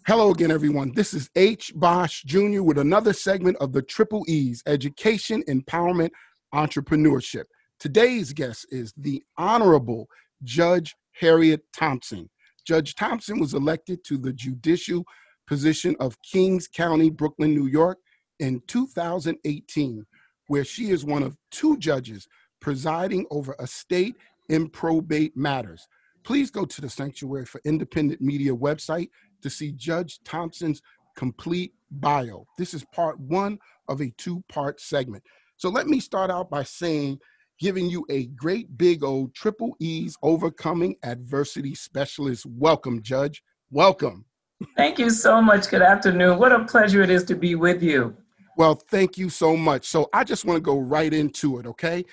Hello again, everyone. This is H. Bosch Jr. with another segment of the Triple E's, Education, Empowerment, Entrepreneurship. Today's guest is the Honorable Judge Harriet Thompson. Judge Thompson was elected to the judicial position of Kings County, Brooklyn, New York in 2018, where she is one of two judges presiding over estate and probate matters. Please go to the Sanctuary for Independent Media website to see Judge Thompson's complete bio. This is part one of a two-part segment. So let me start out by giving you a great big old Triple E's Overcoming Adversity Specialist. Welcome, Judge. Welcome. Thank you so much. Good afternoon. What a pleasure it is to be with you. Well, thank you so much. So I just want to go right into it, okay?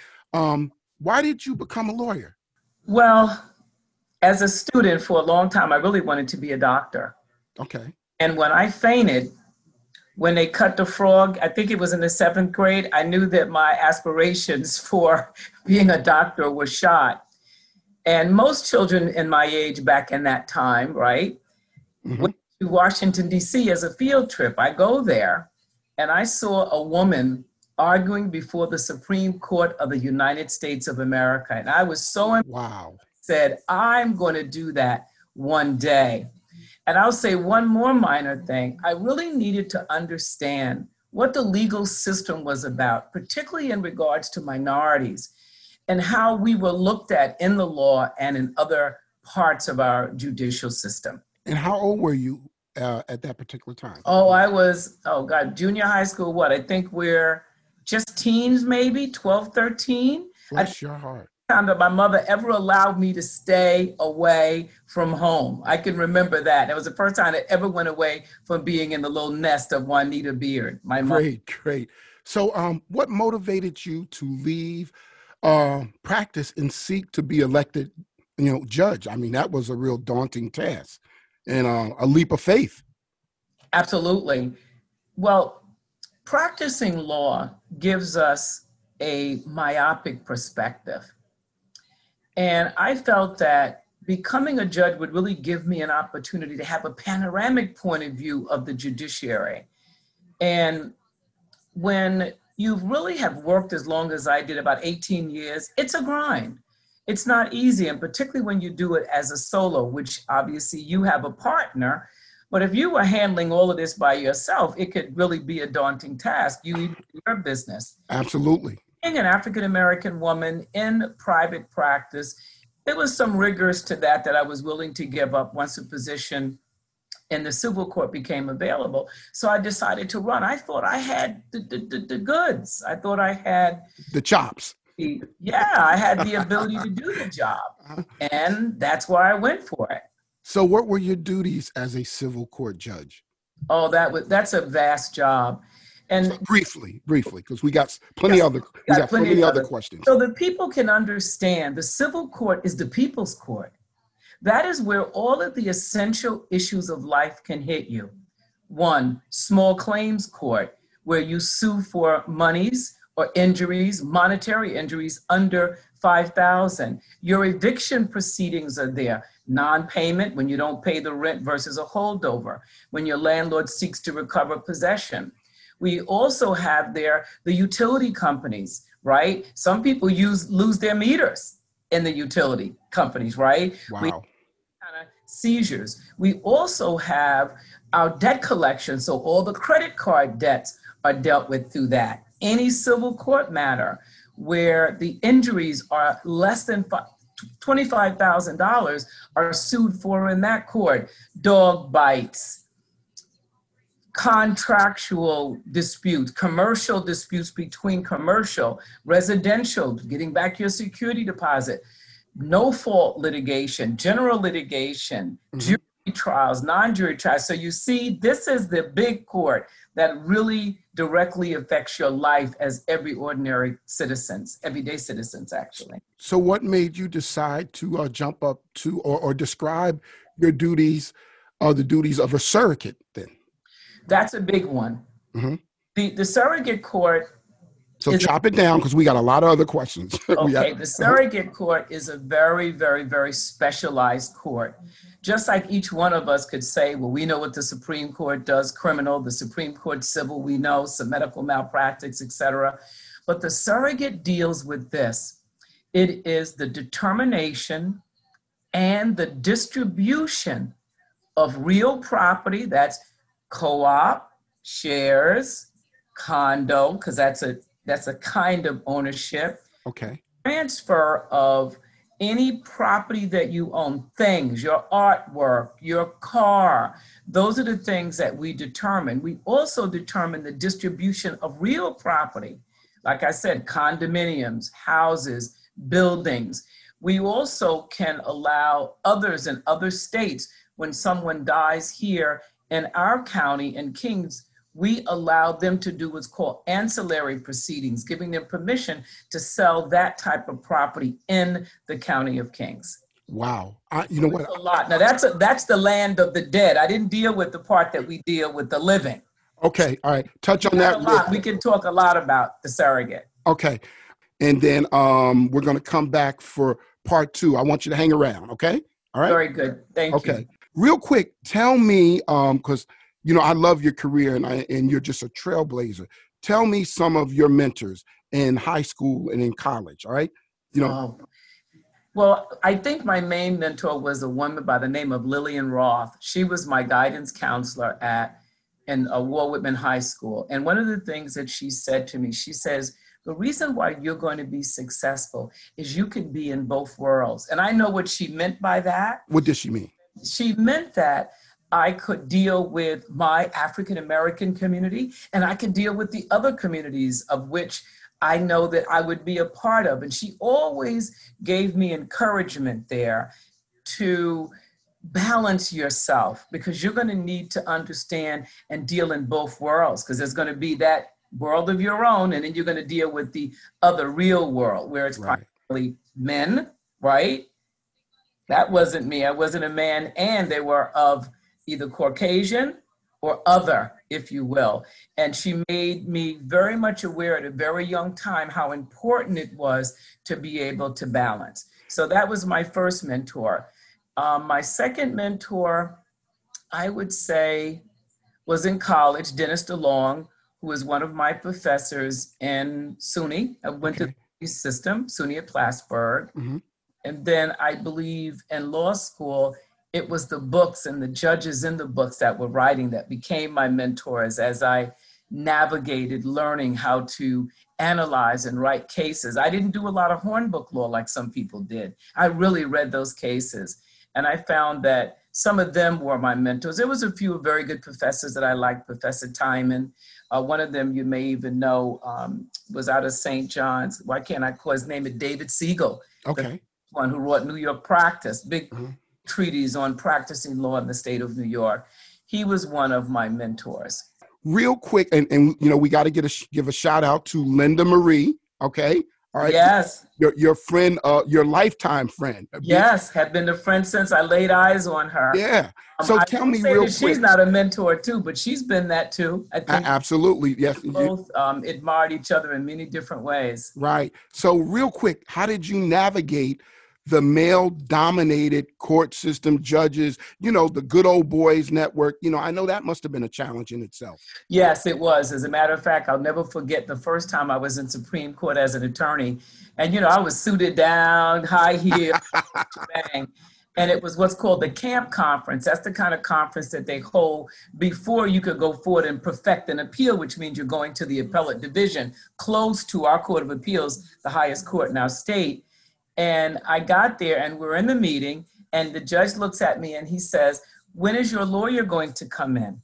Why did you become a lawyer? Well, as a student for a long time, I really wanted to be a doctor. Okay. And when I fainted, when they cut the frog, I think it was in the 7th grade, I knew that my aspirations for being a doctor were shot. And most children in my age back in that time, right, went to Washington, D.C. as a field trip. I go there and I saw a woman arguing before the Supreme Court of the United States of America. And I was so said, I'm going to do that one day. And I'll say one more minor thing. I really needed to understand what the legal system was about, particularly in regards to minorities and how we were looked at in the law and in other parts of our judicial system. And how old were you at that particular time? I was, junior high school, what? I think we're just teens, maybe 12, 13. Bless your heart. Time that my mother ever allowed me to stay away from home. I can remember that. It was the first time I ever went away from being in the little nest of Juanita Beard. Great. So what motivated you to leave practice and seek to be elected, judge? I mean, that was a real daunting task and a leap of faith. Absolutely. Well, practicing law gives us a myopic perspective. And I felt that becoming a judge would really give me an opportunity to have a panoramic point of view of the judiciary. And when you really have worked as long as I did, about 18 years, it's a grind. It's not easy, and particularly when you do it as a solo, which obviously you have a partner. But if you were handling all of this by yourself, it could really be a daunting task. You need to do your business. Absolutely. Being an African-American woman in private practice, there was some rigors to that I was willing to give up once a position in the civil court became available. So I decided to run. I thought I had the goods. I thought I had the chops. I had the ability to do the job. And that's why I went for it. So what were your duties as a civil court judge? That's a vast job. And so briefly, because we got plenty other questions. So that people can understand, the civil court is the people's court. That is where all of the essential issues of life can hit you. One, small claims court, where you sue for monies or injuries, monetary injuries under $5,000. Your eviction proceedings are there. Non-payment, when you don't pay the rent versus a holdover. When your landlord seeks to recover possession. We also have there the utility companies, right? Some people lose their meters in the utility companies, right? Wow. We have seizures. We also have our debt collection. So all the credit card debts are dealt with through that. Any civil court matter where the injuries are less than $25,000 are sued for in that court. Dog bites, contractual disputes, commercial disputes between commercial, residential, getting back your security deposit, no fault litigation, general litigation, jury trials, non-jury trials. So you see, this is the big court that really directly affects your life as everyday citizens, actually. So what made you decide to jump up to or describe your duties, the duties of a surrogate then? That's a big one. The surrogate court So chop it down because we got a lot of other questions. Okay, the surrogate court is a very, very, very specialized court. Just like each one of us could say, well, we know what the Supreme Court does, criminal, the Supreme Court civil, we know, some medical malpractice, etc. But the surrogate deals with this. It is the determination and the distribution of real property, that's co-op, shares, condo, because that's a kind of ownership. Okay. Transfer of any property that you own, things, your artwork, your car, those are the things that we determine. We also determine the distribution of real property. Like I said, condominiums, houses, buildings. We also can allow others in other states, when someone dies here in our county in Kings, we allow them to do what's called ancillary proceedings, giving them permission to sell that type of property in the county of Kings. Wow. You know what? A lot. Now that's the land of the dead. I didn't deal with the part that we deal with the living. Okay. All right. Touch on that. We can talk a lot about the surrogate. Okay. And then we're going to come back for part 2. I want you to hang around. Okay. All right. Very good. Thank you. Okay. Real quick, tell me, because you know I love your career and you're just a trailblazer. Tell me some of your mentors in high school and in college. All right. You know. Well, I think my main mentor was a woman by the name of Lillian Roth. She was my guidance counselor in Walt Whitman High School. And one of the things that she said to me, she says, the reason why you're going to be successful is you can be in both worlds. And I know what she meant by that. What did she mean? She meant that I could deal with my African-American community and I could deal with the other communities of which I know that I would be a part of. And she always gave me encouragement there to balance yourself, because you're going to need to understand and deal in both worlds, because there's going to be that world of your own, and then you're going to deal with the other real world where it's primarily men, right? That wasn't me. I wasn't a man, and they were of either Caucasian or other, if you will. And she made me very much aware at a very young time how important it was to be able to balance. So that was my first mentor. My second mentor, I would say, was in college, Dennis DeLong, who was one of my professors in SUNY. I went to the system, SUNY at Plattsburgh. Mm-hmm. And then I believe in law school, it was the books and the judges in the books that were writing that became my mentors as I navigated learning how to analyze and write cases. I didn't do a lot of Hornbook law like some people did. I really read those cases. And I found that some of them were my mentors. There was a few very good professors that I liked, Professor Timon. One of them you may even know was out of St. John's. Why can't I call his name? David Siegel. Okay. The one who wrote New York Practice, big treatise on practicing law in the state of New York. He was one of my mentors. Real quick, and you know, we got to give a shout out to Linda Marie, okay? All right. Yes. Your friend, your lifetime friend. Yes, have been a friend since I laid eyes on her. Yeah. So tell me real quick. She's not a mentor too, but she's been that too. I think absolutely. Yes. Both admired each other in many different ways. Right. So real quick, how did you navigate the male-dominated court system, judges, you know, the Good Old Boys Network? You know, I know that must have been a challenge in itself. Yes, it was. As a matter of fact, I'll never forget the first time I was in Supreme Court as an attorney. And, you know, I was suited down, high heels, bang. And it was what's called the camp conference. That's the kind of conference that they hold before you could go forward and perfect an appeal, which means you're going to the appellate division, close to our Court of Appeals, the highest court in our state. And I got there and we're in the meeting and the judge looks at me and he says, "When is your lawyer going to come in?"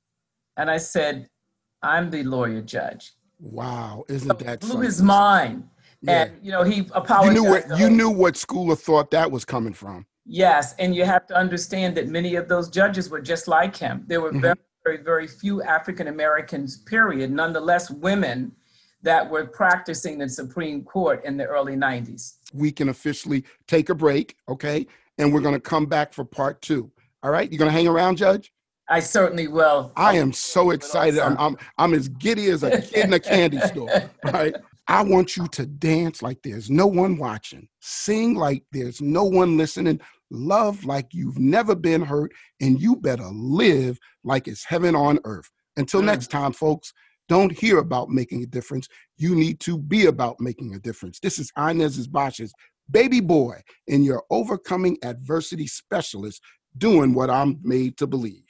And I said, "I'm the lawyer, Judge." Wow, isn't that blew his mind. Yeah. And, you know, he apologized. You knew what school of thought that was coming from. Yes, and you have to understand that many of those judges were just like him. There were very, very, very few African Americans, period, nonetheless women that were practicing the Supreme Court in the early 90s. We can officially take a break, okay? And we're going to come back for part 2. All right? You going to hang around, Judge? I certainly will. I am so excited. I'm as giddy as a kid in a candy store. All right? I want you to dance like there's no one watching, sing like there's no one listening, love like you've never been hurt, and you better live like it's heaven on earth. Until next time, folks, don't hear about making a difference. You need to be about making a difference. This is Inez Bosch's baby boy and your overcoming adversity specialist doing what I'm made to believe.